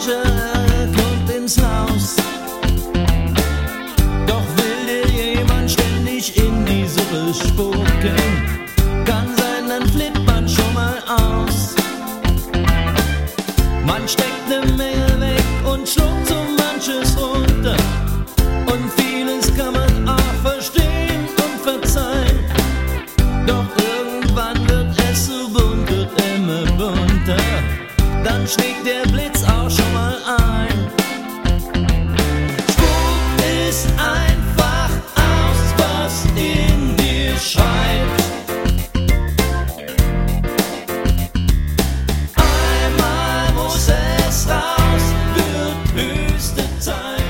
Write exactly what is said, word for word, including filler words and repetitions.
mancher kommt ins Haus. Doch will dir jemand ständig in die Suppe spucken, kann sein, dann flippt man schon mal aus. Man steckt ne Menge weg und schluckt so manches runter. Und vieles kann man auch verstehen und verzeihen. Doch irgendwann wird es so bunt, wird immer bunter. Dann schlägt der Blitz auch schon mal ein. Spuk ist einfach aus, was in dir schreit. Einmal muss es raus, wird höchste Zeit.